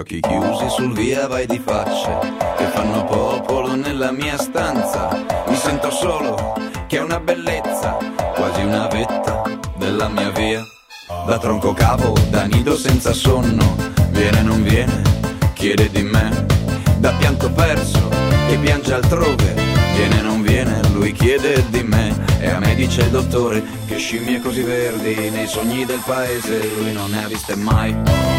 occhi chiusi sul via vai di facce che fanno popolo nella mia stanza. Mi sento solo, che è una bellezza, quasi una vetta della mia via. Da tronco capo, da nido senza sonno, viene non viene, chiede di me. Da pianto perso, che piange altrove, viene non viene, lui chiede di me. E a me dice il dottore che scimmie così verdi nei sogni del paese lui non ne ha viste mai.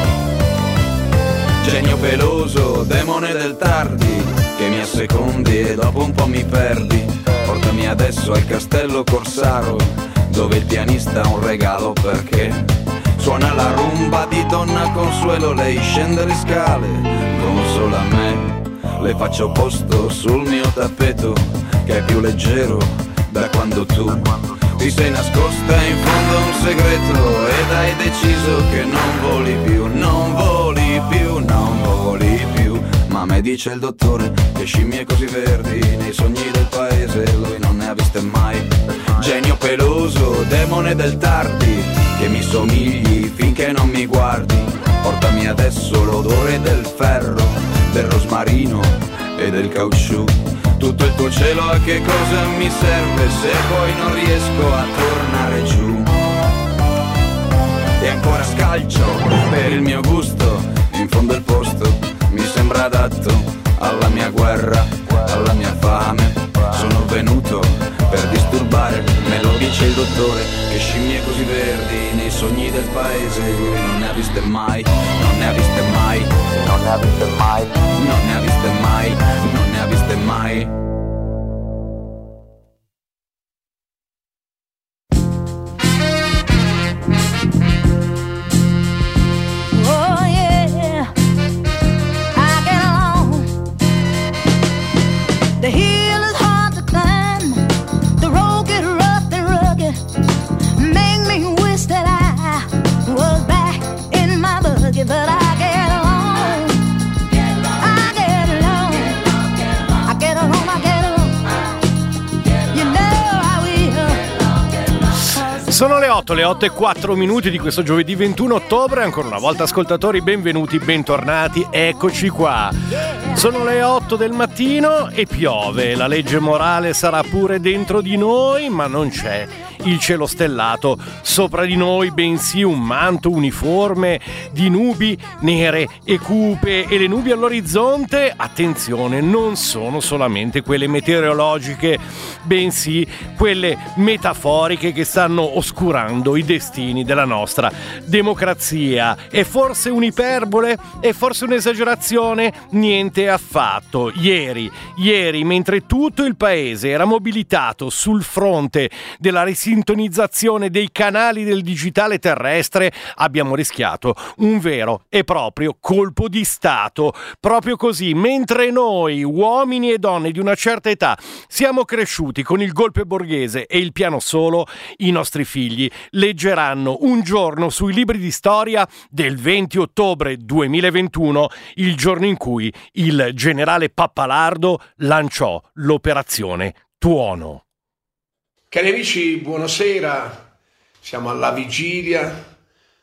Genio peloso, demone del tardi, che mi assecondi e dopo un po' mi perdi. Portami adesso al castello Corsaro, dove il pianista ha un regalo perché suona la rumba di Donna Consuelo. Lei scende le scale, come solo a me, le faccio posto sul mio tappeto, che è più leggero da quando tu ti sei nascosta in fondo a un segreto ed hai deciso che non voli più, non voli più, non voli più. Ma a me dice il dottore che scimmie così verdi nei sogni del paese lui non ne ha viste mai. Genio peloso, demone del tardi, che mi somigli finché non mi guardi. Portami adesso l'odore del ferro, del rosmarino e del caucciù. Tutto il tuo cielo a che cosa mi serve se poi non riesco a tornare giù. E ancora scalcio per il mio gusto, in fondo il posto mi sembra adatto alla mia guerra, alla mia fame. Sono venuto per disturbare, me lo dice il dottore, che scimmie così verdi nei sogni del paese lui non ne ha viste mai, non ne ha viste mai, non ne ha viste mai, non ne ha viste mai, non ne ha viste mai. But I get along, I get along, I get along, I get along, you know I will. Sono le 8:04 di questo giovedì 21 ottobre, ancora una volta ascoltatori, benvenuti, bentornati, eccoci qua. Sono le 8 del mattino e piove, la legge morale sarà pure dentro di noi, ma non c'è il cielo stellato sopra di noi, bensì un manto uniforme di nubi nere e cupe, e le nubi all'orizzonte, attenzione, non sono solamente quelle meteorologiche, bensì quelle metaforiche che stanno oscurando i destini della nostra democrazia. È forse un'iperbole? È forse un'esagerazione? Niente affatto. Ieri, mentre tutto il paese era mobilitato sul fronte della risintonizzazione dei canali del digitale terrestre, abbiamo rischiato un vero e proprio colpo di Stato. Proprio così, mentre noi, uomini e donne di una certa età, siamo cresciuti con il golpe borghese e il piano solo, i nostri figli leggeranno un giorno sui libri di storia del 20 ottobre 2021, il giorno in cui il generale Pappalardo lanciò l'operazione Tuono. Cari amici, buonasera. Siamo alla vigilia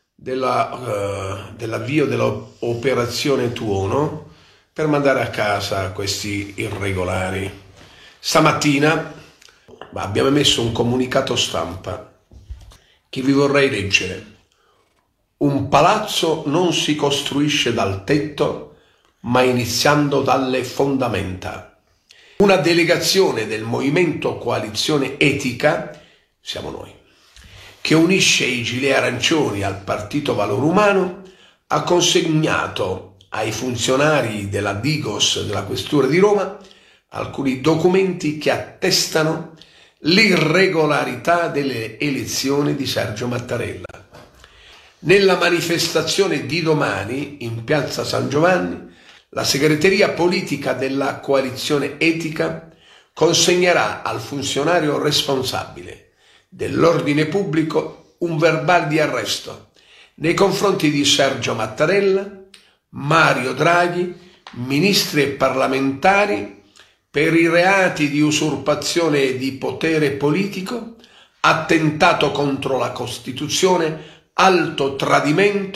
dell'avvio dell'operazione Tuono per mandare a casa questi irregolari. Stamattina abbiamo emesso un comunicato stampa che vi vorrei leggere. Un palazzo non si costruisce dal tetto, ma iniziando dalle fondamenta. Una delegazione del movimento Coalizione Etica, siamo noi, che unisce i gilet arancioni al Partito Valore Umano, ha consegnato ai funzionari della Digos della Questura di Roma alcuni documenti che attestano l'irregolarità delle elezioni di Sergio Mattarella. Nella manifestazione di domani in Piazza San Giovanni, la segreteria politica della Coalizione Etica consegnerà al funzionario responsabile dell'ordine pubblico un verbale di arresto nei confronti di Sergio Mattarella, Mario Draghi, ministri e parlamentari per i reati di usurpazione di potere politico, attentato contro la Costituzione, alto tradimento,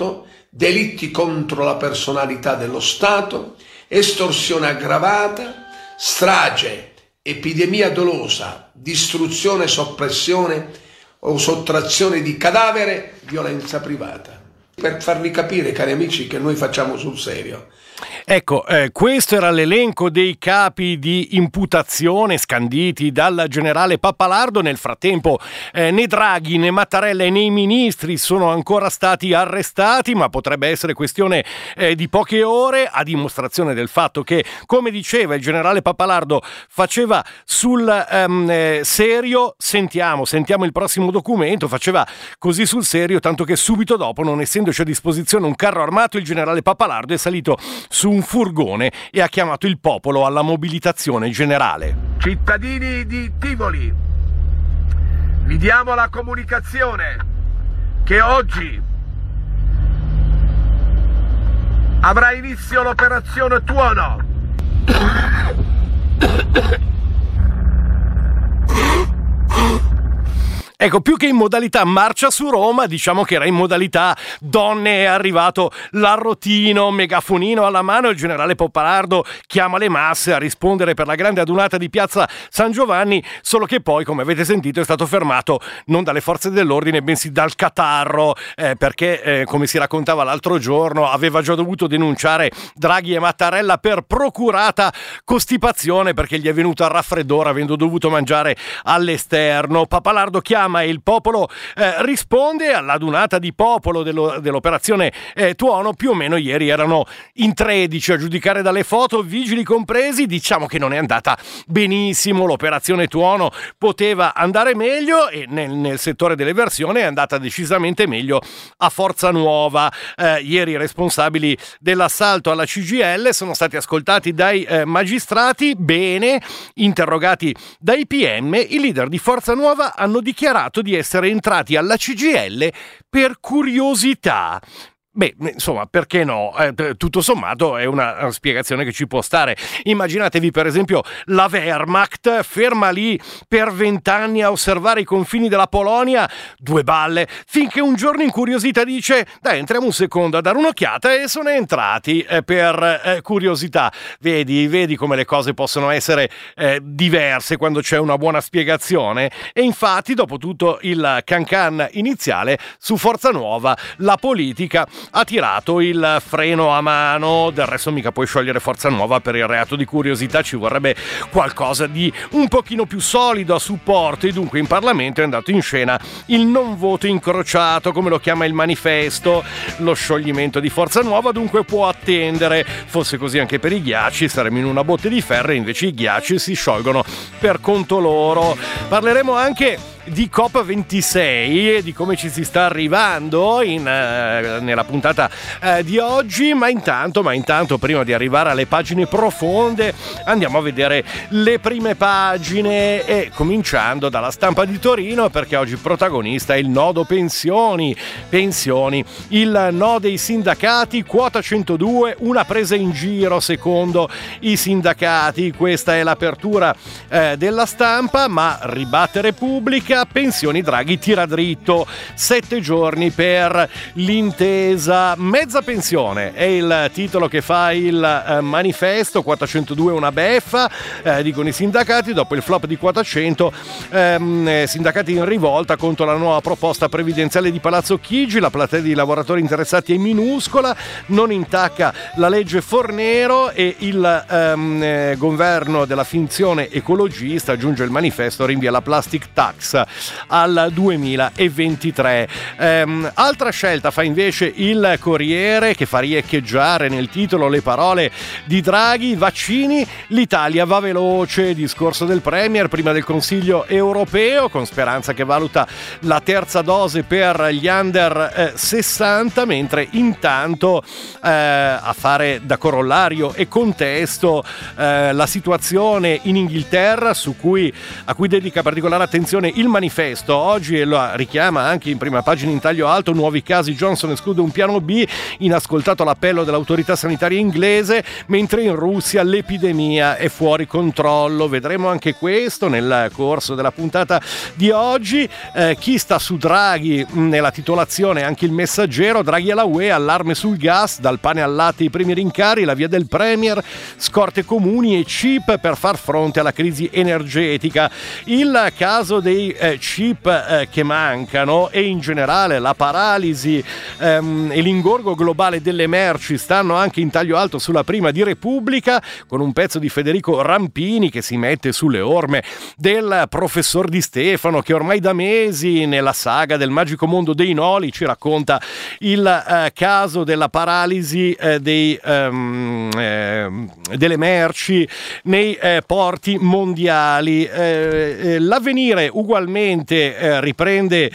delitti contro la personalità dello Stato, estorsione aggravata, strage, epidemia dolosa, distruzione, soppressione o sottrazione di cadavere, violenza privata. Per farvi capire, cari amici, che noi facciamo sul serio. Ecco, questo era l'elenco dei capi di imputazione scanditi dal generale Pappalardo. Nel frattempo né Draghi né Mattarella né i ministri sono ancora stati arrestati, ma potrebbe essere questione di poche ore, a dimostrazione del fatto che, come diceva il generale Pappalardo, faceva sul serio. Sentiamo il prossimo documento. Faceva così sul serio, tanto che subito dopo, non essendoci a disposizione un carro armato, il generale Pappalardo è salito su un furgone e ha chiamato il popolo alla mobilitazione generale. Cittadini di Tivoli, vi diamo la comunicazione che oggi avrà inizio l'operazione Tuono. Ecco, più che in modalità marcia su Roma, diciamo che era in modalità donne, è arrivato l'arrotino, megafonino alla mano, il generale Pappalardo chiama le masse a rispondere per la grande adunata di piazza San Giovanni, solo che poi, come avete sentito, è stato fermato non dalle forze dell'ordine, bensì dal catarro, perché, come si raccontava l'altro giorno, aveva già dovuto denunciare Draghi e Mattarella per procurata costipazione, perché gli è venuto a raffreddore avendo dovuto mangiare all'esterno. Pappalardo chiama e il popolo risponde all'adunata di popolo dell'operazione Tuono. Più o meno ieri erano in 13 a giudicare dalle foto, vigili compresi. Diciamo che non è andata benissimo l'operazione Tuono, poteva andare meglio, e nel settore dell'eversione è andata decisamente meglio a Forza Nuova. Ieri i responsabili dell'assalto alla CGIL sono stati ascoltati dai magistrati, bene, interrogati dai PM. I leader di Forza Nuova hanno dichiarato di essere entrati alla CGIL per curiosità. Beh, insomma, perché no? Tutto sommato è una spiegazione che ci può stare. Immaginatevi, per esempio, la Wehrmacht ferma lì per 20 anni a osservare i confini della Polonia, due balle, finché un giorno incuriosita dice: dai, entriamo un secondo a dare un'occhiata, e sono entrati per curiosità. Vedi come le cose possono essere diverse quando c'è una buona spiegazione. E infatti, dopo tutto il can-can iniziale, su Forza Nuova la politica ha tirato il freno a mano. Del resto mica puoi sciogliere Forza Nuova per il reato di curiosità, ci vorrebbe qualcosa di un pochino più solido a supporto, e dunque in Parlamento è andato in scena il non voto incrociato, come lo chiama il manifesto. Lo scioglimento di Forza Nuova dunque può attendere. Fosse così anche per i ghiacci, saremmo in una botte di ferro, e invece i ghiacci si sciolgono per conto loro. Parleremo anche di COP26 e di come ci si sta arrivando nella puntata di oggi, ma intanto prima di arrivare alle pagine profonde andiamo a vedere le prime pagine, e cominciando dalla Stampa di Torino, perché oggi protagonista è il nodo pensioni, il no dei sindacati, quota 102, una presa in giro secondo i sindacati. Questa è l'apertura della Stampa, ma ribatte Repubblica: pensioni, Draghi tira dritto, 7 giorni per l'intesa. Mezza pensione è il titolo che fa il manifesto. Quota 102 una beffa, dicono i sindacati, dopo il flop di quota 100. Sindacati in rivolta contro la nuova proposta previdenziale di Palazzo Chigi. La platea di lavoratori interessati è minuscola, non intacca la legge Fornero, e il governo della finzione ecologista, aggiunge il manifesto, rinvia la plastic tax al 2023. Altra scelta fa invece il Corriere, che fa riecheggiare nel titolo le parole di Draghi: vaccini, l'Italia va veloce, discorso del Premier prima del Consiglio europeo, con Speranza che valuta la terza dose per gli under 60, mentre intanto a fare da corollario e contesto la situazione in Inghilterra, a cui dedica particolare attenzione il manifesto oggi, e lo richiama anche in prima pagina in taglio alto, nuovi casi, Johnson esclude un piano B, inascoltato l'appello dell'autorità sanitaria inglese, mentre in Russia l'epidemia è fuori controllo. Vedremo anche questo nel corso della puntata di oggi. Chi sta su Draghi nella titolazione, anche il Messaggero, Draghi alla UE, allarme sul gas, dal pane al latte i primi rincari, la via del Premier, scorte comuni e chip per far fronte alla crisi energetica. Il caso dei chip che mancano e in generale la paralisi e l'ingorgo globale delle merci stanno anche in taglio alto sulla Prima di Repubblica, con un pezzo di Federico Rampini che si mette sulle orme del professor Di Stefano, che ormai da mesi nella saga del magico mondo dei Noli ci racconta il caso della paralisi delle merci nei porti mondiali. L'Avvenire ugualmente riprende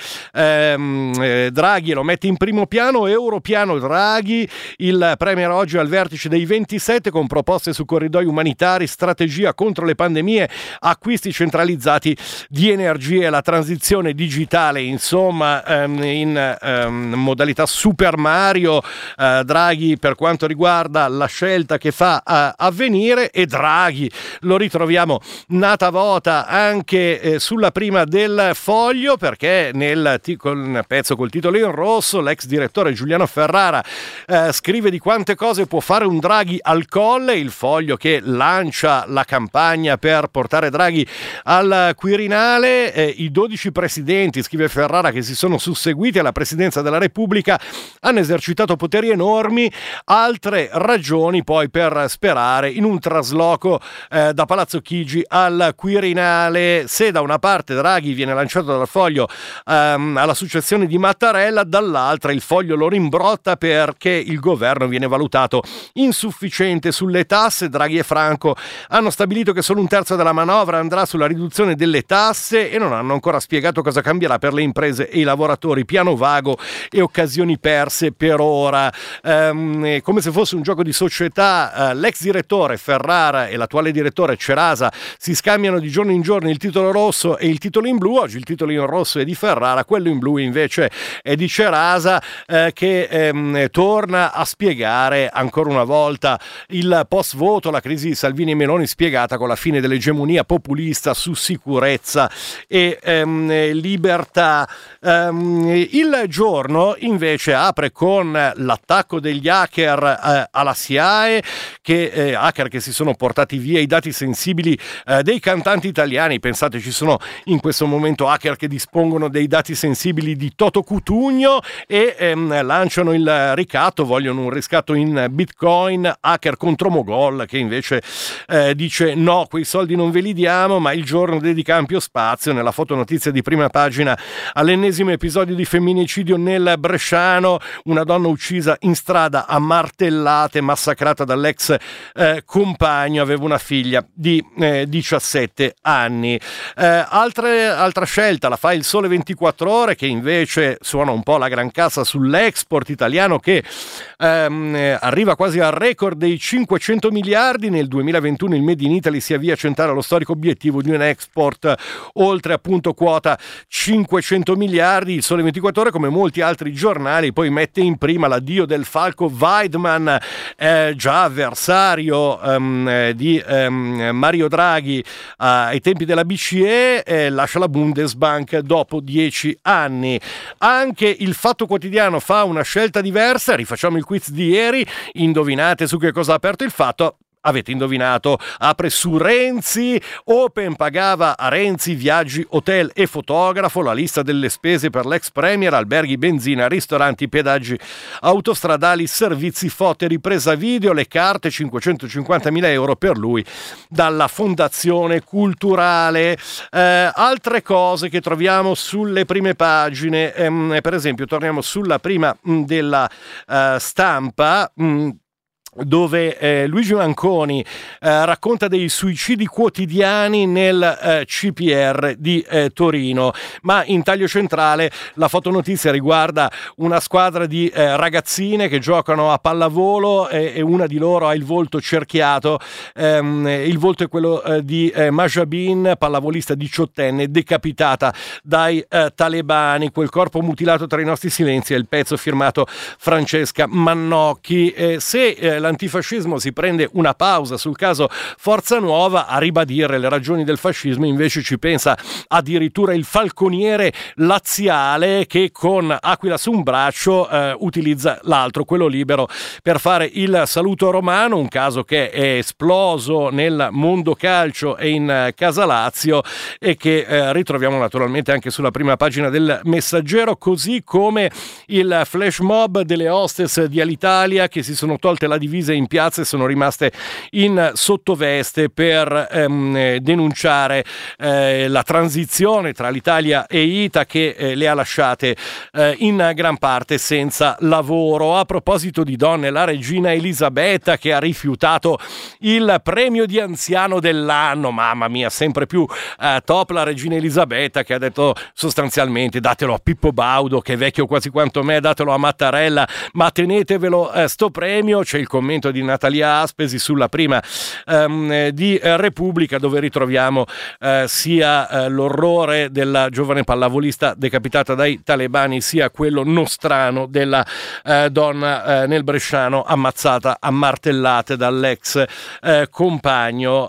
Draghi e lo mette in primo piano. Europiano Draghi, il premier oggi al vertice dei 27 con proposte su corridoi umanitari, strategia contro le pandemie, acquisti centralizzati di energie, la transizione digitale, insomma in modalità Super Mario. Draghi per quanto riguarda la scelta che fa Avvenire, e Draghi lo ritroviamo nata vota anche sulla prima del Foglio, perché nel pezzo col titolo in rosso l'ex direttore Giuliano Ferrara scrive di quante cose può fare un Draghi al Colle. Il Foglio che lancia la campagna per portare Draghi al Quirinale. I 12 presidenti, scrive Ferrara, che si sono susseguiti alla presidenza della Repubblica hanno esercitato poteri enormi, altre ragioni poi per sperare in un trasloco da Palazzo Chigi al Quirinale. Se da una parte Draghi viene lanciato dal Foglio alla successione di Mattarella, dall'altra il Foglio lo rimbrotta perché il governo viene valutato insufficiente sulle tasse. Draghi e Franco hanno stabilito che solo un terzo della manovra andrà sulla riduzione delle tasse e non hanno ancora spiegato cosa cambierà per le imprese e i lavoratori. Piano vago e occasioni perse per ora. Come se fosse un gioco di società, l'ex direttore Ferrara e l'attuale direttore Cerasa si scambiano di giorno in giorno il titolo rosso e il titolo in blu. Oggi il titolo in rosso è di Ferrara, quello in blu invece è di Cerasa, che torna a spiegare ancora una volta il post voto, la crisi di Salvini e Meloni spiegata con la fine dell'egemonia populista su sicurezza e libertà. Il Giorno invece apre con l'attacco degli hacker alla SIAE, hacker che si sono portati via i dati sensibili dei cantanti italiani. Pensate, ci sono in questo momento hacker che dispongono dei dati sensibili di Toto Cutugno e lanciano il ricatto, vogliono un riscatto in Bitcoin. Hacker contro Mogol che invece dice no, quei soldi non ve li diamo. Ma il Giorno dedica ampio spazio nella fotonotizia di prima pagina all'ennesimo episodio di femminicidio nel Bresciano, una donna uccisa in strada a martellate, massacrata dall'ex compagno, aveva una figlia di 17 anni. Altra scelta la fa il Sole 24 Ore, che invece suona un po' la gran cassa sull'export italiano, che arriva quasi al record dei 500 miliardi. Nel 2021 il Made in Italy si avvia a centrare allo storico obiettivo di un export oltre appunto quota 500 miliardi. Il Sole 24 Ore, come molti altri giornali, poi mette in prima l'addio del falco Weidmann, già avversario di Mario Draghi ai tempi della BCE, lascia la Bundesbank dopo 10 anni. Anche il Fatto Quotidiano fa una scelta diversa. Rifacciamo il quiz di ieri, indovinate su che cosa ha aperto il Fatto. Avete indovinato, apre su Renzi. Open pagava a Renzi viaggi, hotel e fotografo, la lista delle spese per l'ex premier, alberghi, benzina, ristoranti, pedaggi autostradali, servizi foto e ripresa video, le carte, 550.000 euro per lui dalla Fondazione Culturale. Altre cose che troviamo sulle prime pagine, per esempio torniamo sulla prima della Stampa. dove Luigi Manconi racconta dei suicidi quotidiani nel CPR di Torino, ma in taglio centrale la fotonotizia riguarda una squadra di ragazzine che giocano a pallavolo e una di loro ha il volto cerchiato. Il volto è quello di Mahjabin, pallavolista 18enne decapitata dai talebani. Quel corpo mutilato tra i nostri silenzi è il pezzo firmato Francesca Mannocchi. Se l'antifascismo si prende una pausa sul caso Forza Nuova, a ribadire le ragioni del fascismo invece ci pensa addirittura il falconiere laziale, che con Aquila su un braccio utilizza l'altro, quello libero, per fare il saluto romano, un caso che è esploso nel mondo calcio e in Casa Lazio e che ritroviamo naturalmente anche sulla prima pagina del Messaggero, così come il flash mob delle hostess di Alitalia che si sono tolte la divisa in piazza e sono rimaste in sottoveste per denunciare la transizione tra l'Italia e ITA che le ha lasciate in gran parte senza lavoro. A proposito di donne, la regina Elisabetta che ha rifiutato il premio di anziano dell'anno, mamma mia, sempre più top la regina Elisabetta, che ha detto sostanzialmente: datelo a Pippo Baudo che è vecchio quasi quanto me, datelo a Mattarella, ma tenetevelo sto premio. C'è il commento di Natalia Aspesi sulla prima di Repubblica, dove ritroviamo sia l'orrore della giovane pallavolista decapitata dai talebani, sia quello nostrano della donna nel bresciano ammazzata a martellate dall'ex compagno.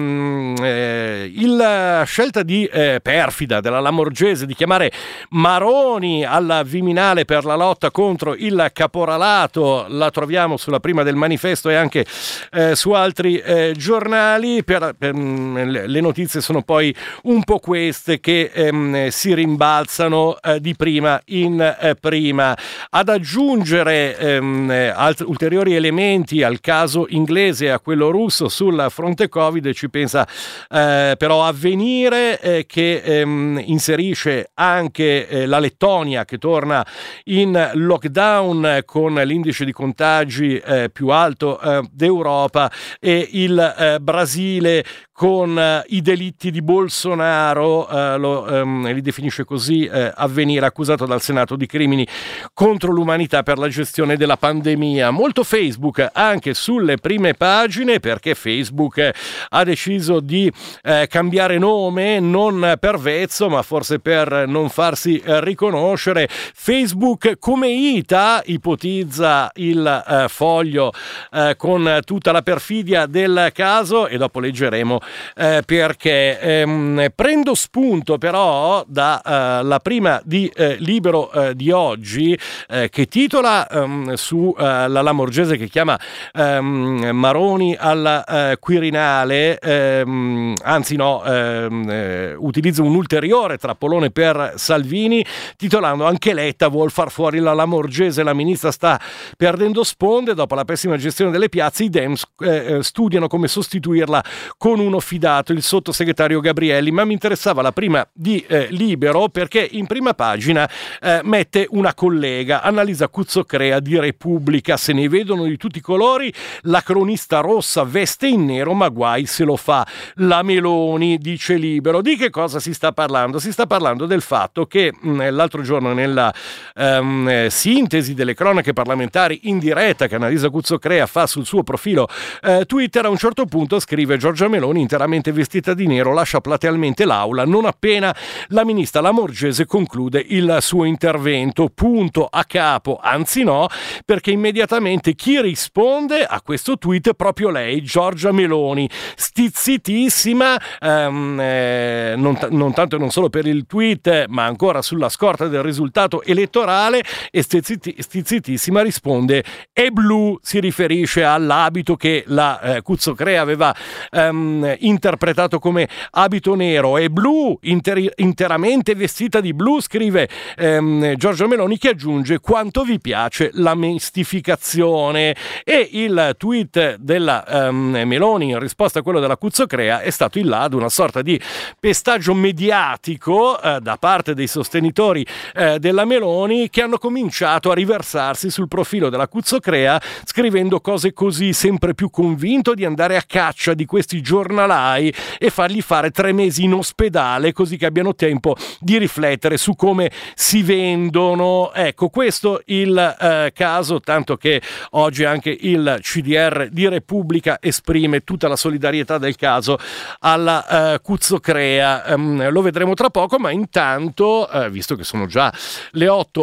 La scelta perfida della Lamorgese di chiamare Maroni al Viminale per la lotta contro il caporalato la troviamo sulla prima del Manifesto e anche su altri giornali. Le notizie sono poi un po' queste che si rimbalzano di prima in prima. Ad aggiungere ulteriori elementi al caso inglese e a quello russo sul fronte Covid ci pensa però Avvenire, che inserisce anche la Lettonia che torna in lockdown con l'indice di contagi più alto d'Europa, e il Brasile con i delitti di Bolsonaro, li definisce così Avvenire, accusato dal Senato di crimini contro l'umanità per la gestione della pandemia. Molto Facebook anche sulle prime pagine, perché Facebook ha deciso di cambiare nome, non per vezzo ma forse per non farsi riconoscere. Facebook come ITA, ipotizza il Foglio con tutta la perfidia del caso, e dopo leggeremo perché. Prendo spunto però da la prima di Libero di oggi, che titola su la Lamorgese che chiama Maroni al Quirinale, utilizza un ulteriore trappolone per Salvini, titolando: anche Letta vuol far fuori la Lamorgese, la ministra sta perdendo sponde, dopo la pessima gestione delle piazze i Dems studiano come sostituirla con uno fidato, il sottosegretario Gabrielli. Ma mi interessava la prima di Libero perché in prima pagina mette una collega, Annalisa Cuzzocrea di Repubblica: se ne vedono di tutti i colori, la cronista rossa veste in nero ma guai se lo fa la Meloni, dice Libero. Di che cosa si sta parlando? Si sta parlando del fatto che l'altro giorno nella sintesi delle cronache parlamentari in diretta che Annalisa Cuzzocrea fa sul suo profilo Twitter, a un certo punto scrive: Giorgia Meloni interamente vestita di nero lascia platealmente l'aula non appena la ministra Lamorgese conclude il suo intervento. Punto a capo, anzi no, perché immediatamente chi risponde a questo tweet è proprio lei, Giorgia Meloni, stizzitissima, non tanto e non solo per il tweet ma ancora sulla scorta del risultato elettorale, e stizzitissima risponde: è blu, si riferisce all'abito che la Cuzzocrea aveva interpretato come abito nero. È blu, interamente vestita di blu, scrive Giorgia Meloni, che aggiunge: quanto vi piace la mistificazione. E il tweet della Meloni in risposta a quello della Cuzzocrea è stato in là ad una sorta di pestaggio mediatico da parte dei sostenitori della Meloni, che hanno cominciato a riversarsi sul profilo della Cuzzocrea scrivendo scrivendo cose così, sempre più convinto di andare a caccia di questi giornalai e fargli fare 3 mesi in ospedale così che abbiano tempo di riflettere su come si vendono. Ecco, questo il caso, tanto che oggi anche il CDR di Repubblica esprime tutta la solidarietà del caso alla Cuzzocrea. Lo vedremo tra poco, ma intanto, visto che sono già le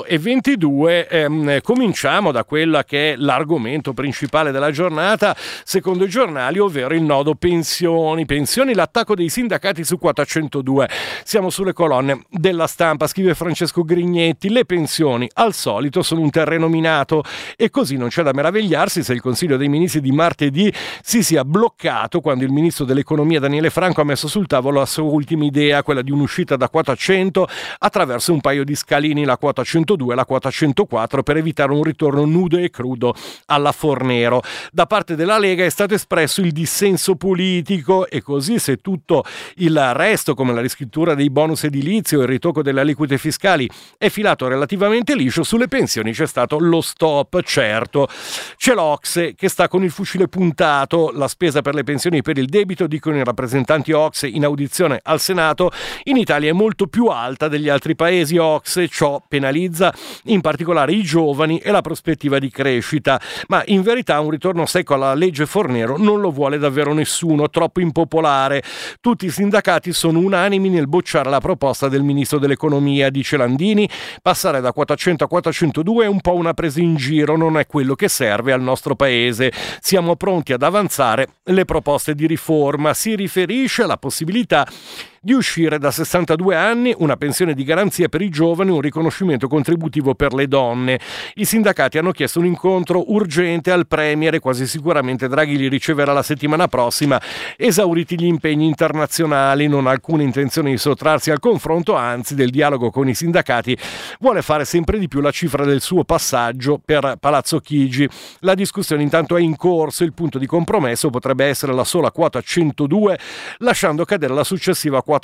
8:22, cominciamo da quella che è l'argomento principale della giornata, secondo i giornali, ovvero il nodo pensioni, l'attacco dei sindacati su quota 102. Siamo sulle colonne della Stampa, scrive Francesco Grignetti: le pensioni al solito sono un terreno minato e così non c'è da meravigliarsi se il Consiglio dei Ministri di martedì si sia bloccato quando il ministro dell'economia Daniele Franco ha messo sul tavolo la sua ultima idea, quella di un'uscita da quota 100 attraverso un paio di scalini, la quota 102 e la quota 104, per evitare un ritorno nudo e crudo alla Fornero. Da parte della Lega è stato espresso il dissenso politico e così, se tutto il resto, come la riscrittura dei bonus edilizi o il ritocco delle aliquote fiscali, è filato relativamente liscio, sulle pensioni c'è stato lo stop. Certo, c'è l'Ocse che sta con il fucile puntato. La spesa per le pensioni e per il debito, dicono i rappresentanti Ocse in audizione al Senato, in Italia è molto più alta degli altri paesi Ocse. Ciò penalizza in particolare i giovani e la prospettiva di crescita, ma in verità un ritorno secco alla legge Fornero non lo vuole davvero nessuno, troppo impopolare. Tutti i sindacati sono unanimi nel bocciare la proposta del ministro dell'economia, dice Landini. Passare da quota 100 a quota 102 è un po' una presa in giro, non è quello che serve al nostro paese. Siamo pronti ad avanzare le proposte di riforma. Si riferisce alla possibilità di uscire da 62 anni, una pensione di garanzia per i giovani, un riconoscimento contributivo per le donne. I sindacati hanno chiesto un incontro urgente al Premier e quasi sicuramente Draghi li riceverà la settimana prossima, esauriti gli impegni internazionali. Non ha alcuna intenzione di sottrarsi al confronto, anzi del dialogo con i sindacati vuole fare sempre di più la cifra del suo passaggio per Palazzo Chigi. La discussione intanto è in corso, il punto di compromesso potrebbe essere la sola quota 102, lasciando cadere la successiva quota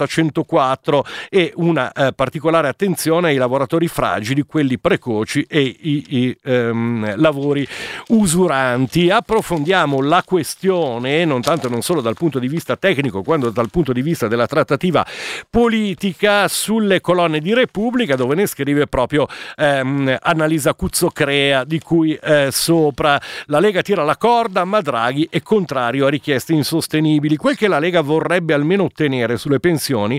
104 e una particolare attenzione ai lavoratori fragili, quelli precoci e i lavori usuranti. Approfondiamo la questione non tanto e non solo dal punto di vista tecnico quanto dal punto di vista della trattativa politica sulle colonne di Repubblica, dove ne scrive proprio Annalisa Cuzzocrea, di cui sopra. La Lega tira la corda, ma Draghi è contrario a richieste insostenibili. Quel che la Lega vorrebbe almeno ottenere sulle pensioni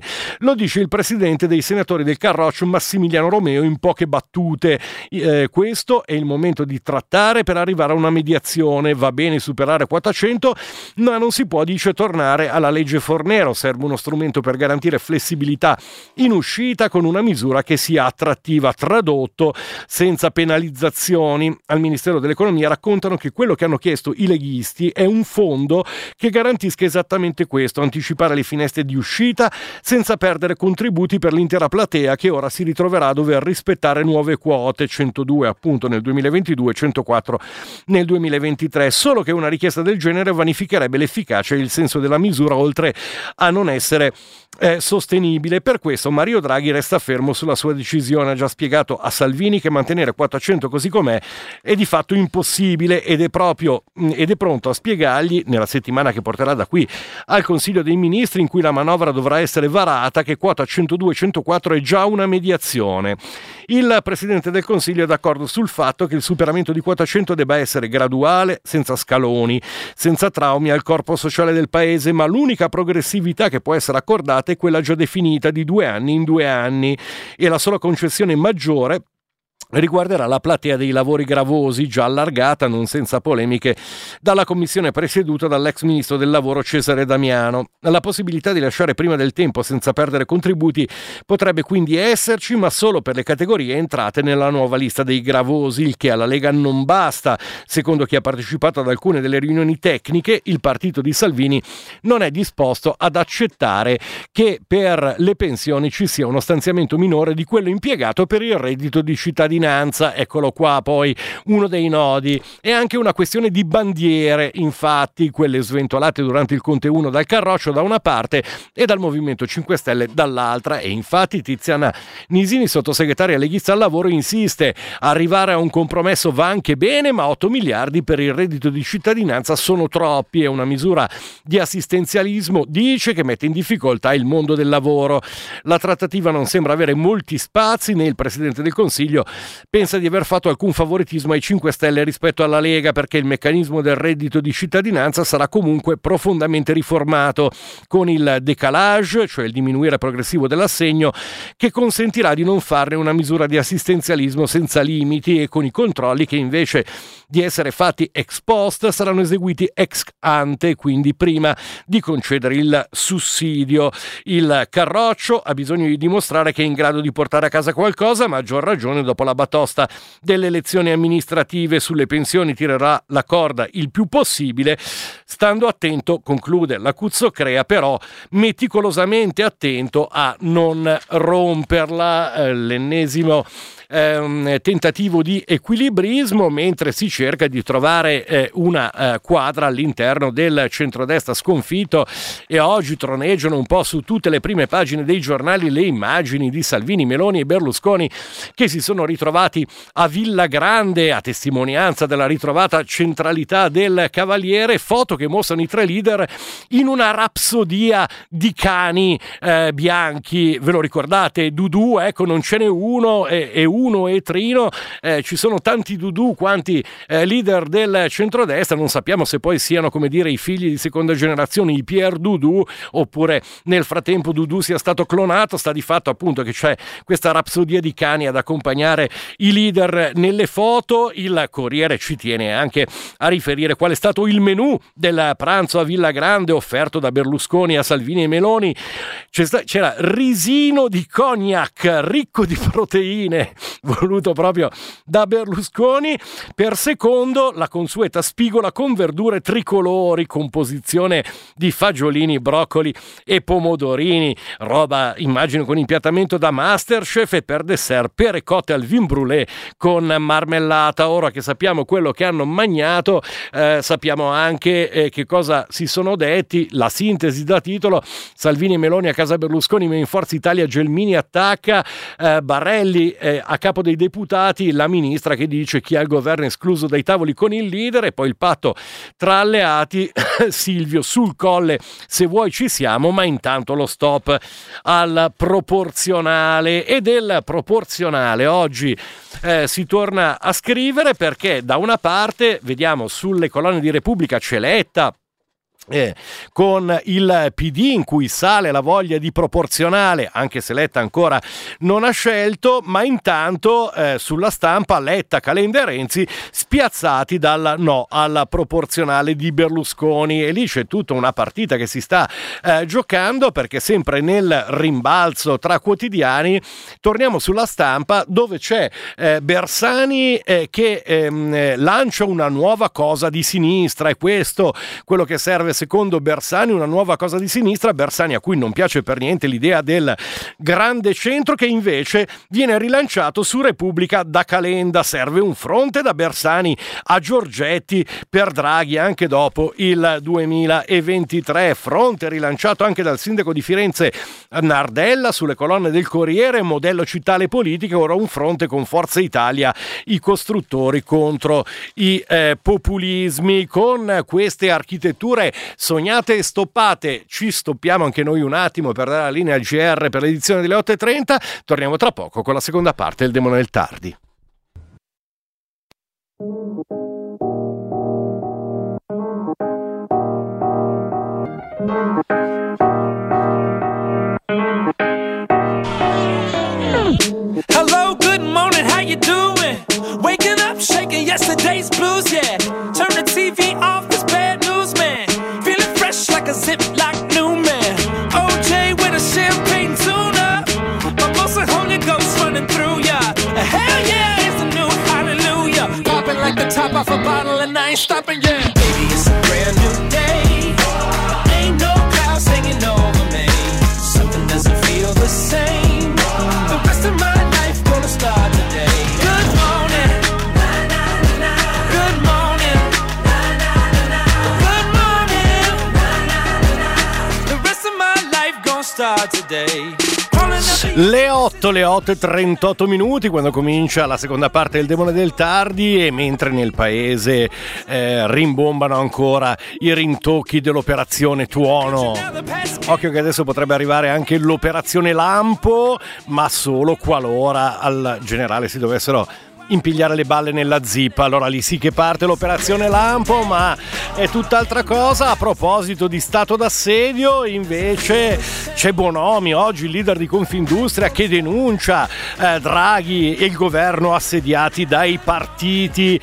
lo dice il presidente dei senatori del Carroccio, Massimiliano Romeo, in poche battute. Questo è il momento di trattare per arrivare a una mediazione. Va bene superare quota 100, ma non si può, dice, tornare alla legge Fornero. Serve uno strumento per garantire flessibilità in uscita con una misura che sia attrattiva. Tradotto, senza penalizzazioni. Al Ministero dell'Economia raccontano che quello che hanno chiesto i leghisti è un fondo che garantisca esattamente questo: anticipare le finestre di uscita senza perdere contributi per l'intera platea, che ora si ritroverà a dover rispettare nuove quote, 102 appunto nel 2022, 104 nel 2023. Solo che una richiesta del genere vanificherebbe l'efficacia e il senso della misura, oltre a non essere sostenibile. Per questo Mario Draghi resta fermo sulla sua decisione. Ha già spiegato a Salvini che mantenere quota 100 così com'è è di fatto impossibile ed è pronto a spiegargli nella settimana che porterà da qui al Consiglio dei Ministri, in cui la manovra dovrà essere varata, che quota 102-104 è già una mediazione. Il Presidente del Consiglio è d'accordo sul fatto che il superamento di quota 100 debba essere graduale, senza scaloni, senza traumi al corpo sociale del Paese, ma l'unica progressività che può essere accordata è quella già definita di 2 anni in 2 anni, e la sola concessione maggiore riguarderà la platea dei lavori gravosi, già allargata, non senza polemiche, dalla commissione presieduta dall'ex ministro del lavoro Cesare Damiano. La possibilità di lasciare prima del tempo senza perdere contributi potrebbe quindi esserci, ma solo per le categorie entrate nella nuova lista dei gravosi, il che alla Lega non basta. Secondo chi ha partecipato ad alcune delle riunioni tecniche, il partito di Salvini non è disposto ad accettare che per le pensioni ci sia uno stanziamento minore di quello impiegato per il reddito di cittadinanza. cittadinanza. Eccolo qua poi uno dei nodi. È anche una questione di bandiere, infatti, quelle sventolate durante il Conte 1 dal Carroccio da una parte e dal Movimento 5 Stelle dall'altra. E infatti Tiziana Nisini, sottosegretaria leghista al lavoro, insiste: arrivare a un compromesso va anche bene, ma 8 miliardi per il reddito di cittadinanza sono troppi, è una misura di assistenzialismo, dice, che mette in difficoltà il mondo del lavoro. La trattativa non sembra avere molti spazi, né il Presidente del Consiglio pensa di aver fatto alcun favoritismo ai 5 Stelle rispetto alla Lega, perché il meccanismo del reddito di cittadinanza sarà comunque profondamente riformato, con il décalage, cioè il diminuire progressivo dell'assegno, che consentirà di non farne una misura di assistenzialismo senza limiti, e con i controlli che invece di essere fatti ex post saranno eseguiti ex ante, quindi prima di concedere il sussidio. Il Carroccio ha bisogno di dimostrare che è in grado di portare a casa qualcosa, a maggior ragione dopo la batosta delle elezioni amministrative. Sulle pensioni tirerà la corda il più possibile, stando attento, conclude Lacuzzocrea, però meticolosamente attento a non romperla. L'ennesimo tentativo di equilibrismo, mentre si cerca di trovare una quadra all'interno del centrodestra sconfitto. E oggi troneggiano un po' su tutte le prime pagine dei giornali le immagini di Salvini, Meloni e Berlusconi che si sono ritrovati a Villa Grande, a testimonianza della ritrovata centralità del Cavaliere, foto che mostrano i tre leader in una rapsodia di cani bianchi. Ve lo ricordate? Dudu, ecco, non ce n'è uno, e uno e Trino, ci sono tanti Dudu quanti leader del centrodestra. Non sappiamo se poi siano, come dire, i figli di seconda generazione, i Pierre Dudu, oppure nel frattempo Dudu sia stato clonato. Sta di fatto appunto che c'è questa rapsodia di cani ad accompagnare i leader nelle foto. Il Corriere ci tiene anche a riferire qual è stato il menù del pranzo a Villa Grande offerto da Berlusconi a Salvini e Meloni. C'era risino di cognac ricco di proteine, voluto proprio da Berlusconi. Per secondo la consueta spigola con verdure tricolori, composizione di fagiolini, broccoli e pomodorini, roba immagino con impiattamento da Masterchef. E per dessert pere cotte al vin brûlé con marmellata. Ora che sappiamo quello che hanno mangiato, sappiamo anche che cosa si sono detti. La sintesi da titolo: Salvini e Meloni a casa Berlusconi, ma in Forza Italia Gelmini attacca, Barelli a capo dei deputati, la ministra che dice chi ha il governo è escluso dai tavoli con il leader, e poi il patto tra alleati. Silvio: sul Colle se vuoi ci siamo, ma intanto lo stop al proporzionale. E del proporzionale oggi si torna a scrivere, perché da una parte vediamo sulle colonne di Repubblica c'è Letta con il PD in cui sale la voglia di proporzionale, anche se Letta ancora non ha scelto, ma intanto sulla Stampa Letta, Calenda e Renzi spiazzati dal no alla proporzionale di Berlusconi. E lì c'è tutta una partita che si sta giocando, perché sempre nel rimbalzo tra quotidiani torniamo sulla Stampa, dove c'è Bersani che lancia una nuova cosa di sinistra. E questo quello che serve secondo Bersani, una nuova cosa di sinistra. Bersani a cui non piace per niente l'idea del grande centro, che invece viene rilanciato su Repubblica da Calenda. Serve un fronte da Bersani a Giorgetti per Draghi anche dopo il 2023, fronte rilanciato anche dal sindaco di Firenze Nardella sulle colonne del Corriere, modello città le politiche. Ora un fronte con Forza Italia, i costruttori contro i populismi. Con queste architetture sognate e stoppate ci stoppiamo anche noi un attimo per dare la linea al GR per l'edizione delle 8:30. Torniamo tra poco con la seconda parte del Demone del Tardi. Hello, good morning, how you doing? Waking up, shaking yesterday's blues, yeah. Turn the TV off, this bad news, man. Feeling fresh like a Ziploc new man. OJ with a champagne tuna. Mimosa Holy Ghost running through ya. Hell yeah, it's a new hallelujah. Popping like the top off a bottle and I ain't stopping, yeah. Baby, it's a brand new day. Ain't no clouds hanging over me. Something doesn't feel the same. The rest of my life gonna start today. Good star today. Le 8:38 minuti quando comincia la seconda parte del Demone del Tardi, e mentre nel paese rimbombano ancora i rintocchi dell'operazione Tuono. Occhio che adesso potrebbe arrivare anche l'operazione Lampo, ma solo qualora al generale si dovessero impigliare le balle nella zippa, allora lì sì che parte l'operazione Lampo, ma è tutt'altra cosa. A proposito di stato d'assedio, invece, c'è Bonomi, oggi il leader di Confindustria, che denuncia Draghi e il governo assediati dai partiti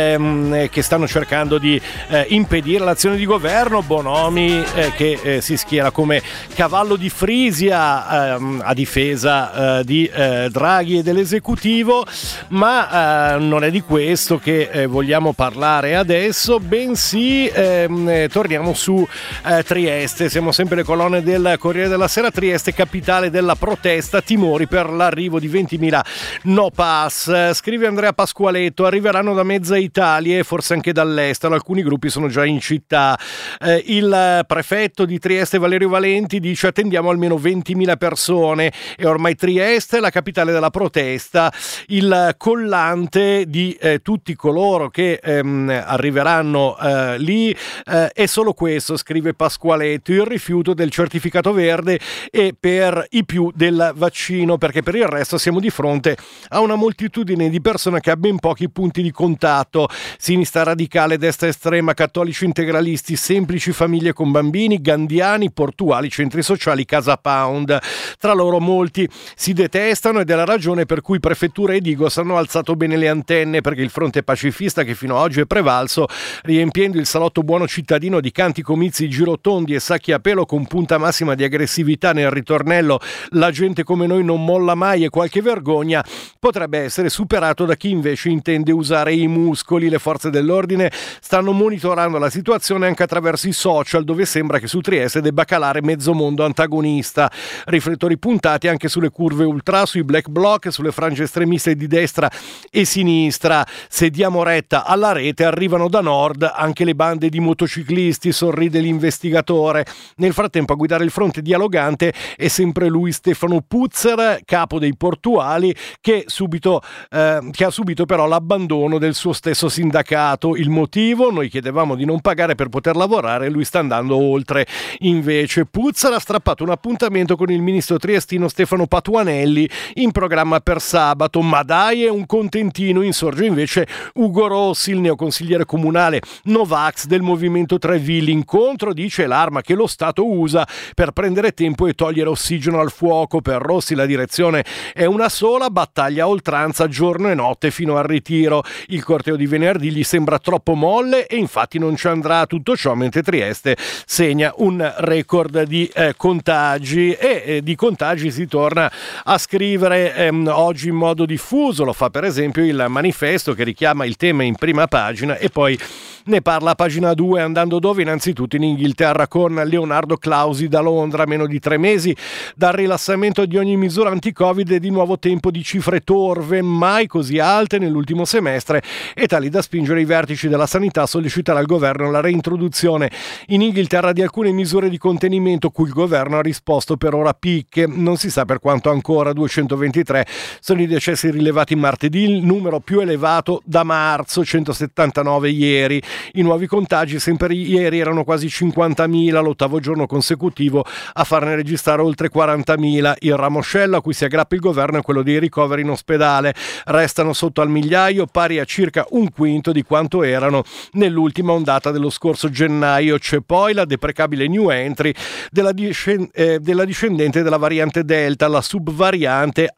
che stanno cercando di impedire l'azione di governo. Bonomi che si schiera come cavallo di Frisia a difesa di Draghi e dell'esecutivo, ma non è di questo che vogliamo parlare adesso, bensì torniamo su Trieste. Siamo sempre le colonne del Corriere della Sera. Trieste, capitale della protesta, timori per l'arrivo di 20.000 no pass. Scrive Andrea Pasqualetto: arriveranno da mezza Italia e forse anche dall'estero, alcuni gruppi sono già in città. Il prefetto di Trieste Valerio Valenti dice: attendiamo almeno 20.000 persone, e ormai Trieste è la capitale della protesta. Il collante di tutti coloro che arriveranno lì è solo questo, scrive Pasqualetto: il rifiuto del certificato verde e per i più del vaccino, perché per il resto siamo di fronte a una moltitudine di persone che ha ben pochi punti di contatto: sinistra radicale, destra estrema, cattolici integralisti, semplici famiglie con bambini, gandiani, portuali, centri sociali, casa pound. Tra loro molti si detestano, ed è la ragione per cui prefettura e Digos hanno alzato bene le antenne, perché il fronte pacifista che fino ad oggi è prevalso, riempiendo il salotto buono cittadino di canti, comizi, girotondi e sacchi a pelo con punta massima di aggressività nel ritornello "la gente come noi non molla mai" e qualche vergogna, potrebbe essere superato da chi invece intende usare i muscoli. Le forze dell'ordine stanno monitorando la situazione anche attraverso i social, dove sembra che su Trieste debba calare mezzo mondo antagonista. Riflettori puntati anche sulle curve ultra, sui black bloc, sulle frange estremiste di destra e sinistra. Se diamo retta alla rete, arrivano da nord anche le bande di motociclisti, sorride l'investigatore. Nel frattempo a guidare il fronte dialogante è sempre lui, Stefano Puzzer, capo dei portuali, che ha subito però l'abbandono del suo stesso sindacato. Il motivo? Noi chiedevamo di non pagare per poter lavorare, lui sta andando oltre. Invece Puzzer ha strappato un appuntamento con il ministro triestino Stefano Patuanelli in programma per sabato. Ma dai, è un contentino, insorge invece Ugo Rossi, il neoconsigliere comunale Novax del Movimento Trevi. L'incontro, dice, è l'arma che lo Stato usa per prendere tempo e togliere ossigeno al fuoco. Per Rossi la direzione è una sola: battaglia a oltranza giorno e notte fino al ritiro. Il corteo di venerdì gli sembra troppo molle e infatti non ci andrà. Tutto ciò mentre Trieste segna un record di contagi, e di contagi si torna a scrivere oggi in modo diffuso. Lo fa per esempio il Manifesto, che richiama il tema in prima pagina e poi ne parla a pagina 2, andando dove? Innanzitutto in Inghilterra, con Leonardo Clausi da Londra. Meno di 3 mesi dal rilassamento di ogni misura anti-Covid e di nuovo tempo di cifre torve, mai così alte nell'ultimo semestre, e tali da spingere i vertici della sanità a sollecitare al governo la reintroduzione in Inghilterra di alcune misure di contenimento, cui il governo ha risposto per ora picche. Non si sa per quanto ancora. 223 sono i decessi rilevati martedì, il numero più elevato da marzo, 179 ieri. I nuovi contagi sempre ieri erano quasi 50.000, l'ottavo giorno consecutivo a farne registrare oltre 40.000. Il ramoscello a cui si aggrappa il governo è quello dei ricoveri in ospedale. Restano sotto al migliaio, pari a circa un quinto di quanto erano nell'ultima ondata dello scorso gennaio. C'è poi la deprecabile new entry della discendente della variante Delta, la subvariante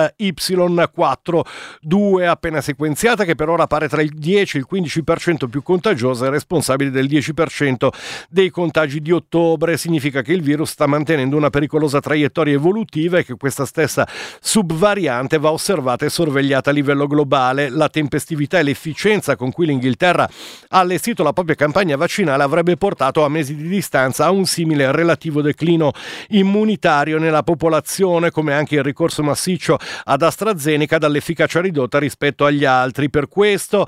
AY42, appena sequenziata, che per ora appare tra il 10 e il 15% più contagiosa e responsabile del 10% dei contagi di ottobre. Significa che il virus sta mantenendo una pericolosa traiettoria evolutiva e che questa stessa subvariante va osservata e sorvegliata a livello globale. La tempestività e l'efficienza con cui l'Inghilterra ha allestito la propria campagna vaccinale avrebbe portato a mesi di distanza a un simile relativo declino immunitario nella popolazione, come anche il ricorso massiccio ad AstraZeneca, dall'efficacia ridotta ridotta rispetto agli altri. Per questo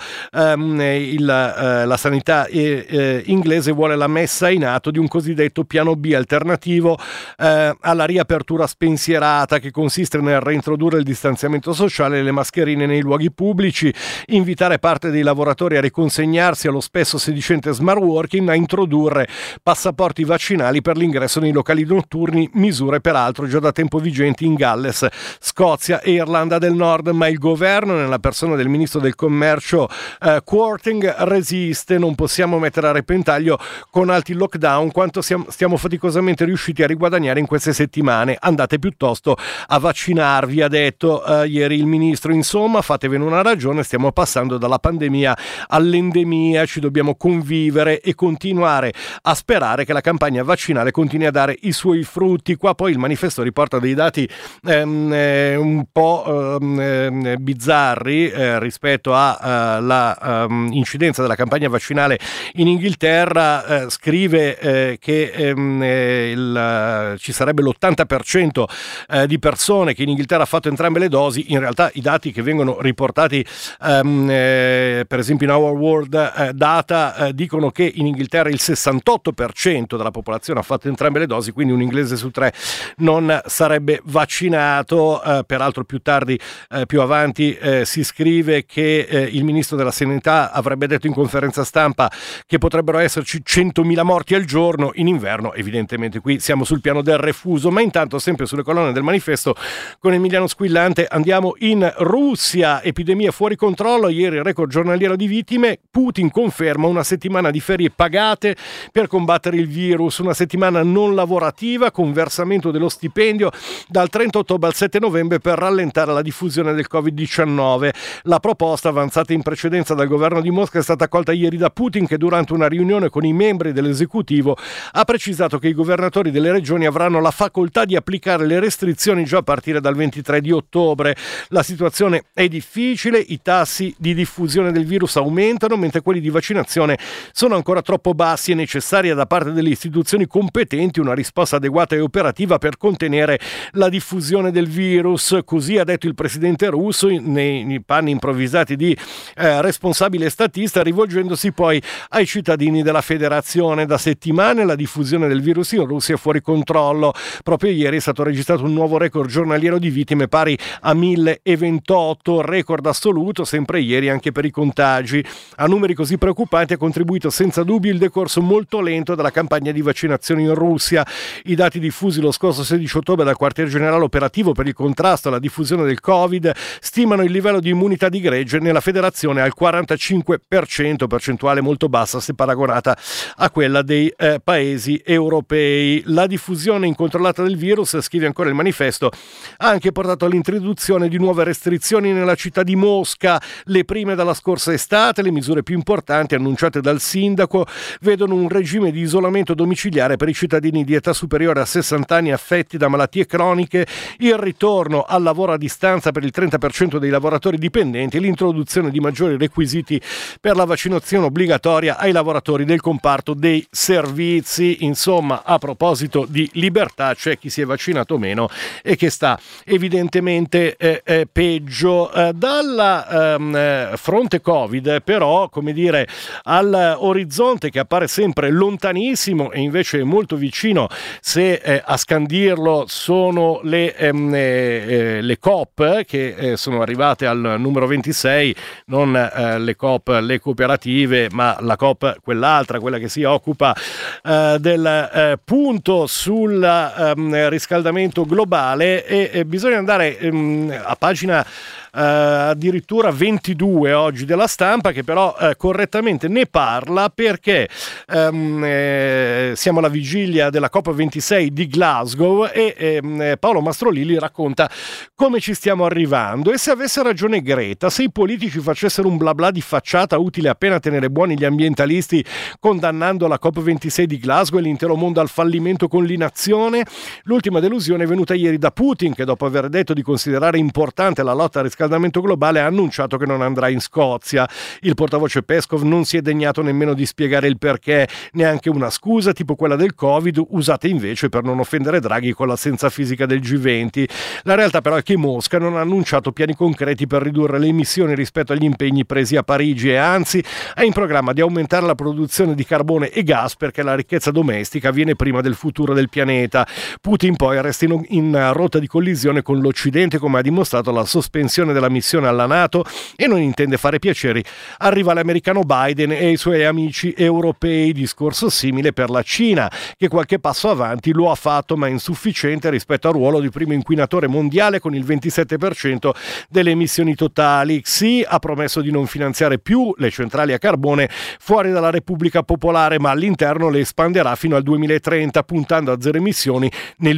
la sanità inglese vuole la messa in atto di un cosiddetto piano B alternativo alla riapertura spensierata, che consiste nel reintrodurre il distanziamento sociale e le mascherine nei luoghi pubblici, invitare parte dei lavoratori a riconsegnarsi allo spesso sedicente smart working, a introdurre passaporti vaccinali per l'ingresso nei locali notturni, misure peraltro già da tempo vigenti in Galles, Scozia e Irlanda del Nord, ma il governo, nella persona del ministro del commercio Kwarteng, resiste. Non possiamo mettere a repentaglio con altri lockdown quanto stiamo faticosamente riusciti a riguadagnare in queste settimane. Andate piuttosto a vaccinarvi, ha detto ieri il ministro. Insomma, fatevene una ragione, stiamo passando dalla pandemia all'endemia, ci dobbiamo convivere e continuare a sperare che la campagna vaccinale continui a dare i suoi frutti. Qua poi il manifesto riporta dei dati un po' bizzarri rispetto alla incidenza della campagna vaccinale in Inghilterra. Scrive che ci sarebbe l'80% di persone che in Inghilterra ha fatto entrambe le dosi. In realtà i dati che vengono riportati per esempio in Our World Data dicono che in Inghilterra il 68% della popolazione ha fatto entrambe le dosi, quindi un inglese su 3 non sarebbe vaccinato. Peraltro più avanti si scrive che il ministro della Sanità avrebbe detto in conferenza stampa che potrebbero esserci 100.000 morti al giorno in inverno. Evidentemente qui siamo sul piano del refuso, ma intanto sempre sulle colonne del manifesto con Emiliano Squillante andiamo in Russia. Epidemia fuori controllo, ieri record giornaliero di vittime, Putin conferma una settimana di ferie pagate per combattere il virus, una settimana non lavorativa con versamento dello stipendio dal 30 ottobre al 7 novembre per rallentare la diffusione del Covid-19. La proposta, avanzata in precedenza dal governo di Mosca, è stata accolta ieri da Putin, che durante una riunione con i membri dell'esecutivo ha precisato che i governatori delle regioni avranno la facoltà di applicare le restrizioni già a partire dal 23 di ottobre. La situazione è difficile, i tassi di diffusione del virus aumentano, mentre quelli di vaccinazione sono ancora troppo bassi. È necessaria da parte delle istituzioni competenti una risposta adeguata e operativa per contenere la diffusione del virus. Così ha detto il presidente russo nei panni improvvisati di responsabile statista, rivolgendosi poi ai cittadini della federazione. Da settimane la diffusione del virus in Russia è fuori controllo. Proprio ieri è stato registrato un nuovo record giornaliero di vittime pari a 1028, record assoluto sempre ieri anche per i contagi. A numeri così preoccupanti ha contribuito senza dubbio il decorso molto lento della campagna di vaccinazione in Russia. I dati diffusi lo scorso 16 ottobre dal quartier generale operativo per il contrasto alla diffusione del Covid stimano il livello di immunità di gregge nella federazione al 45%, percentuale molto bassa se paragonata a quella dei paesi europei. La diffusione incontrollata del virus, scrive ancora il manifesto, ha anche portato all'introduzione di nuove restrizioni nella città di Mosca. Le prime dalla scorsa estate, le misure più importanti annunciate dal sindaco vedono un regime di isolamento domiciliare per i cittadini di età superiore a 60 anni affetti da malattie croniche, il ritorno al lavoro a distanza per il 30% dei lavoratori dipendenti e l'introduzione di maggiori requisiti per la vaccinazione obbligatoria ai lavoratori del comparto dei servizi. Insomma, a proposito di libertà, c'è chi si è vaccinato meno e che sta evidentemente peggio. Dalla fronte Covid, però, come dire, all'orizzonte che appare sempre lontanissimo e invece molto vicino, se a scandirlo sono le COP che sono arrivate al numero 26, non le COP, le cooperative, ma la COP quell'altra, quella che si occupa del punto sul riscaldamento globale, e bisogna andare a pagina addirittura 22 oggi della Stampa, che però correttamente ne parla perché siamo alla vigilia della COP26 di Glasgow e Paolo Mastrolilli racconta come ci stiamo arrivando. E se avesse ragione Greta, se i politici facessero un bla bla di facciata utile appena a tenere buoni gli ambientalisti, condannando la COP26 di Glasgow e l'intero mondo al fallimento con l'inazione. L'ultima delusione è venuta ieri da Putin, che dopo aver detto di considerare importante la lotta al riscaldamento globale ha annunciato che non andrà in Scozia. Il portavoce Peskov non si è degnato nemmeno di spiegare il perché, neanche una scusa tipo quella del Covid, usata invece per non offendere Draghi con l'assenza fisica del G20. La realtà però è che Mosca non ha annunciato piani concreti concreti per ridurre le emissioni rispetto agli impegni presi a Parigi e anzi ha in programma di aumentare la produzione di carbone e gas perché la ricchezza domestica viene prima del futuro del pianeta. Putin poi resta in rotta di collisione con l'Occidente, come ha dimostrato la sospensione della missione alla NATO, e non intende fare piaceri. Arriva l'americano Biden e i suoi amici europei, discorso simile per la Cina, che qualche passo avanti lo ha fatto ma insufficiente rispetto al ruolo di primo inquinatore mondiale con il 27% delle emissioni totali. Xi ha promesso di non finanziare più le centrali a carbone fuori dalla Repubblica Popolare, ma all'interno le espanderà fino al 2030, puntando a zero emissioni nel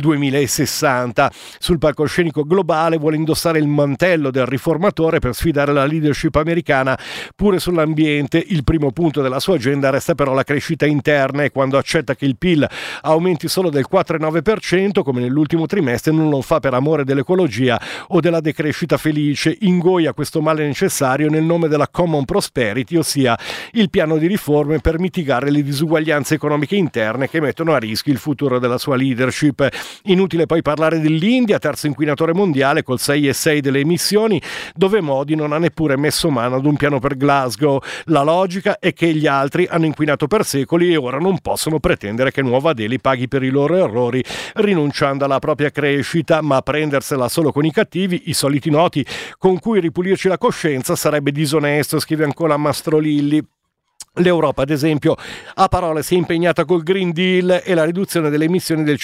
2060. Sul palcoscenico globale vuole indossare il mantello del riformatore per sfidare la leadership americana pure sull'ambiente. Il primo punto della sua agenda resta però la crescita interna, e quando accetta che il PIL aumenti solo del 4,9% come nell'ultimo trimestre non lo fa per amore dell'ecologia o della decrescita felice. Ingoia questo male necessario nel nome della common prosperity, ossia il piano di riforme per mitigare le disuguaglianze economiche interne che mettono a rischio il futuro della sua leadership. Inutile poi parlare dell'India, terzo inquinatore mondiale col 6,6 delle emissioni, dove Modi non ha neppure messo mano ad un piano per Glasgow. La logica è che gli altri hanno inquinato per secoli e ora non possono pretendere che Nuova Delhi paghi per i loro errori rinunciando alla propria crescita, ma prendersela solo con i cattivi, i soliti noti con cui ripulirci la coscienza, sarebbe disonesto, scrive ancora Mastrolilli. L'Europa, ad esempio, a parole si è impegnata col Green Deal e la riduzione delle emissioni del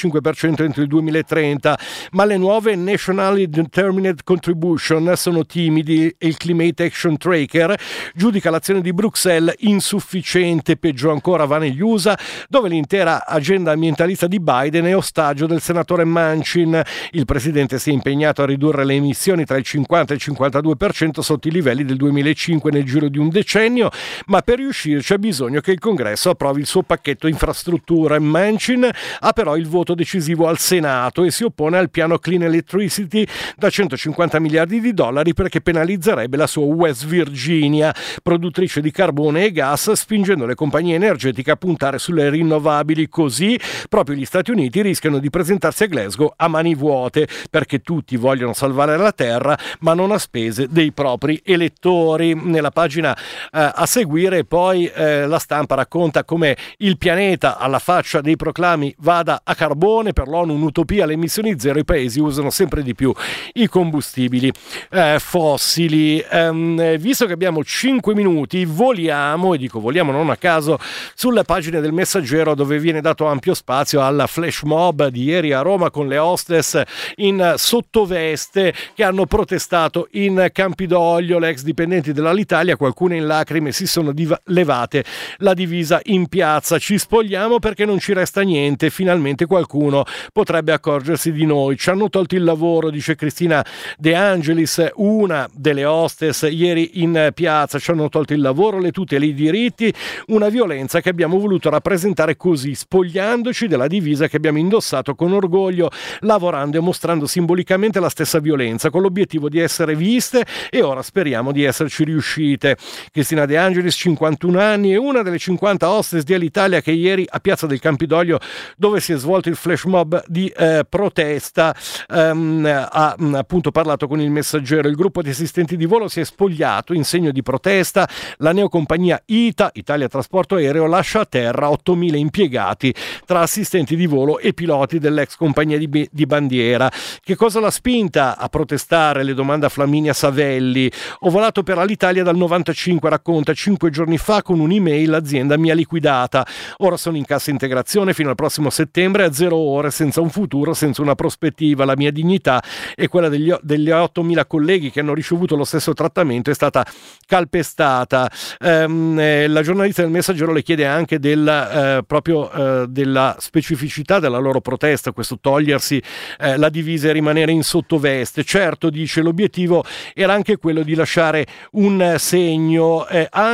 55% entro il 2030, ma le nuove Nationally Determined Contribution sono timidi e il Climate Action Tracker giudica l'azione di Bruxelles insufficiente. Peggio ancora va negli USA, dove l'intera agenda ambientalista di Biden è ostaggio del senatore Manchin. Il presidente si è impegnato a ridurre le emissioni tra il 50 e il 52% sotto i livelli del 2005 nel giro di un decennio, ma per riuscirci ha bisogno che il Congresso approvi il suo pacchetto infrastrutture. Manchin ha però il voto decisivo al Senato e si oppone al piano Clean Electricity da 150 miliardi di dollari perché penalizzerebbe la sua West Virginia, produttrice di carbone e gas, spingendo le compagnie energetiche a puntare sulle rinnovabili. Così proprio gli Stati Uniti rischiano di presentarsi a Glasgow a mani vuote, perché tutti vogliono salvare la terra ma non a spese dei propri elettori. Nella pagina a seguire poi la Stampa racconta come il pianeta, alla faccia dei proclami, vada a carbone. Per l'ONU un'utopia, le emissioni zero, i paesi usano sempre di più i combustibili fossili. Visto che abbiamo 5 minuti, voliamo, e dico voliamo non a caso, sulle pagine del Messaggero, dove viene dato ampio spazio al flash mob di ieri a Roma con le hostess in sottoveste che hanno protestato in Campidoglio. Le ex dipendenti dell'Alitalia, qualcune in lacrime, si sono levate la divisa in piazza. Ci spogliamo perché non ci resta niente, finalmente qualcuno potrebbe accorgersi di noi. Ci hanno tolto il lavoro, dice Cristina De Angelis, una delle hostess ieri in piazza. Ci hanno tolto il lavoro, le tutele, i diritti, una violenza che abbiamo voluto rappresentare così, spogliandoci della divisa che abbiamo indossato con orgoglio, lavorando e mostrando simbolicamente la stessa violenza con l'obiettivo di essere viste, e ora speriamo di esserci riuscite. Cristina De Angelis, 51 anni, e una delle 50 hostess di Alitalia che ieri a Piazza del Campidoglio, dove si è svolto il flash mob di protesta, ha appunto parlato con il Messaggero. Il gruppo di assistenti di volo si è spogliato in segno di protesta. La neocompagnia ITA, Italia Trasporto Aereo, lascia a terra 8.000 impiegati tra assistenti di volo e piloti dell'ex compagnia di bandiera. Che cosa l'ha spinta a protestare? Le domanda Flaminia Savelli. Ho volato per Alitalia dal 95, racconta, 5 giorni fa con un'email l'azienda mi ha liquidata. Ora sono in cassa integrazione fino al prossimo settembre a 0 ore, senza un futuro, senza una prospettiva. La mia dignità e quella degli 8.000 colleghi che hanno ricevuto lo stesso trattamento è stata calpestata. La giornalista del Messaggero le chiede anche della specificità della loro protesta, questo togliersi la divisa e rimanere in sottoveste. Certo, dice, l'obiettivo era anche quello di lasciare un segno, anche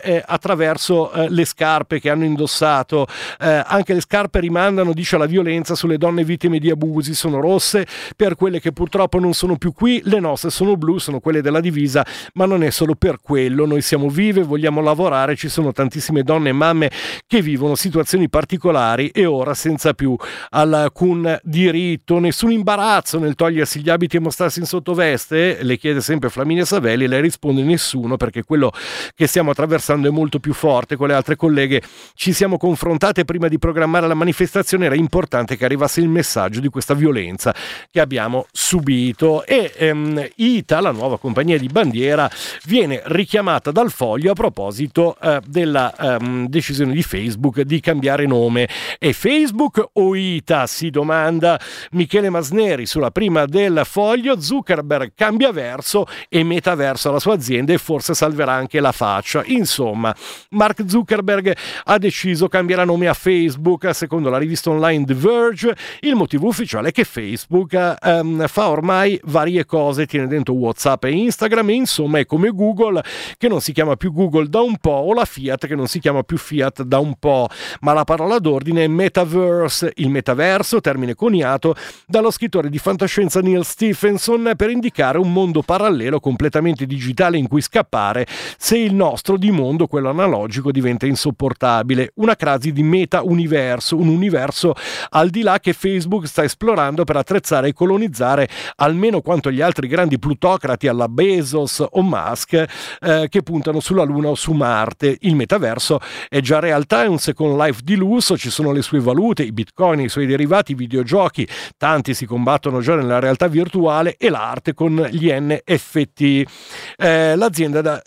attraverso le scarpe che hanno indossato. Anche le scarpe rimandano, dice, alla violenza sulle donne vittime di abusi. Sono rosse per quelle che purtroppo non sono più qui, le nostre sono blu, sono quelle della divisa, ma non è solo per quello. Noi siamo vive, vogliamo lavorare, ci sono tantissime donne e mamme che vivono situazioni particolari e ora senza più alcun diritto, nessun imbarazzo nel togliersi gli abiti e mostrarsi in sottoveste, le chiede sempre Flaminia Savelli. Lei risponde nessuno, perché quello che stiamo attraversando è molto più forte. Con le altre colleghe ci siamo confrontate prima di programmare la manifestazione, era importante che arrivasse il messaggio di questa violenza che abbiamo subito. E ITA, la nuova compagnia di bandiera, viene richiamata dal Foglio a proposito della decisione di Facebook di cambiare nome. È Facebook o ITA? Si domanda Michele Masneri sulla prima del Foglio. Zuckerberg cambia verso e metaverso alla sua azienda e forse salverà anche la faccia. Insomma, Mark Zuckerberg ha deciso cambierà nome a Facebook. Secondo la rivista online The Verge, il motivo ufficiale è che Facebook fa ormai varie cose, tiene dentro WhatsApp e Instagram, e insomma è come Google che non si chiama più Google da un po', o la Fiat che non si chiama più Fiat da un po', ma la parola d'ordine è metaverse, il metaverso, termine coniato dallo scrittore di fantascienza Neil Stephenson per indicare un mondo parallelo completamente digitale in cui scappare se il nostro di mondo, quello analogico, diventa insopportabile. Una crasi di meta-universo, un universo al di là che Facebook sta esplorando per attrezzare e colonizzare almeno quanto gli altri grandi plutocrati alla Bezos o Musk che puntano sulla Luna o su Marte. Il metaverso è già realtà, è un Second Life di lusso, ci sono le sue valute, i bitcoin, i suoi derivati, i videogiochi, tanti si combattono già nella realtà virtuale, e l'arte con gli NFT. L'azienda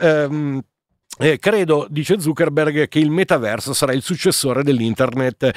credo, dice Zuckerberg, che il metaverso sarà il successore dell'internet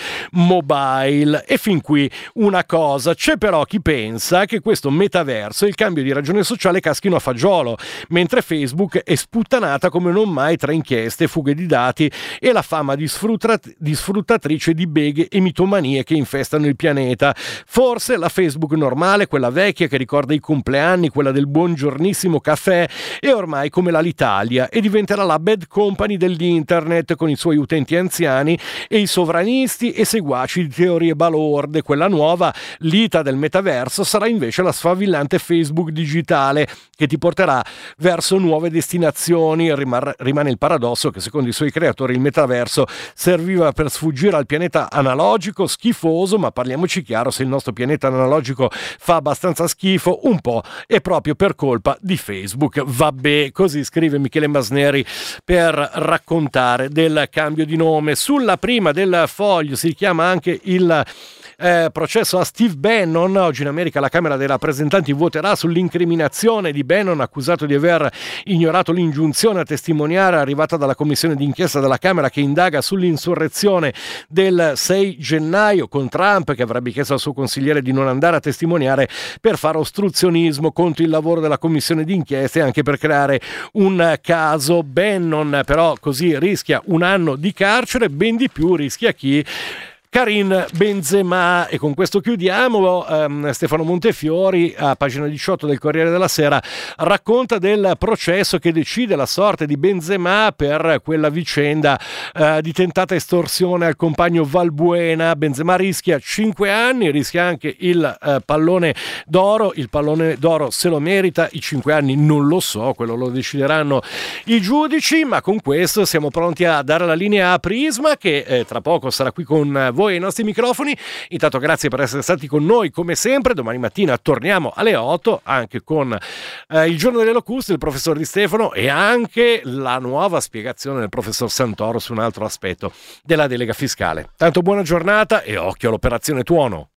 mobile. E fin qui una cosa. C'è però chi pensa che questo metaverso e il cambio di ragione sociale caschino a fagiolo, mentre Facebook è sputtanata come non mai tra inchieste, fughe di dati e la fama di sfruttatrice di beghe e mitomanie che infestano il pianeta. Forse la Facebook normale, quella vecchia che ricorda i compleanni, quella del buongiornissimo caffè, è ormai come l'Alitalia e diventerà la bad company dell'internet, con i suoi utenti anziani e i sovranisti e seguaci di teorie balorde. Quella nuova, l'ITA del metaverso, sarà invece la sfavillante Facebook digitale che ti porterà verso nuove destinazioni. Rimane il paradosso che secondo i suoi creatori il metaverso serviva per sfuggire al pianeta analogico schifoso, ma parliamoci chiaro, se il nostro pianeta analogico fa abbastanza schifo, un po' è proprio per colpa di Facebook. Vabbè, così scrive Michele Masneri per raccontare del cambio di nome. Sulla prima del Foglio si chiama anche il processo a Steve Bannon. Oggi in America la Camera dei rappresentanti voterà sull'incriminazione di Bannon, accusato di aver ignorato l'ingiunzione a testimoniare arrivata dalla commissione d'inchiesta della Camera che indaga sull'insurrezione del 6 gennaio con Trump, che avrebbe chiesto al suo consigliere di non andare a testimoniare per fare ostruzionismo contro il lavoro della commissione d'inchiesta e anche per creare un caso. Bannon però così rischia 1 anno di carcere, ben di più rischia chi? Karim Benzema. E con questo chiudiamo. Stefano Montefiori, a pagina 18 del Corriere della Sera, racconta del processo che decide la sorte di Benzema per quella vicenda di tentata estorsione al compagno Valbuena. Benzema rischia 5 anni, rischia anche il pallone d'oro. Il pallone d'oro se lo merita, i 5 anni non lo so, quello lo decideranno i giudici, ma con questo siamo pronti a dare la linea a Prisma, che tra poco sarà qui con voi ai nostri microfoni. Intanto grazie per essere stati con noi come sempre. Domani mattina torniamo alle 8 anche con il giorno delle locuste del professor Di Stefano e anche la nuova spiegazione del professor Santoro su un altro aspetto della delega fiscale. Tanto buona giornata e occhio all'operazione Tuono.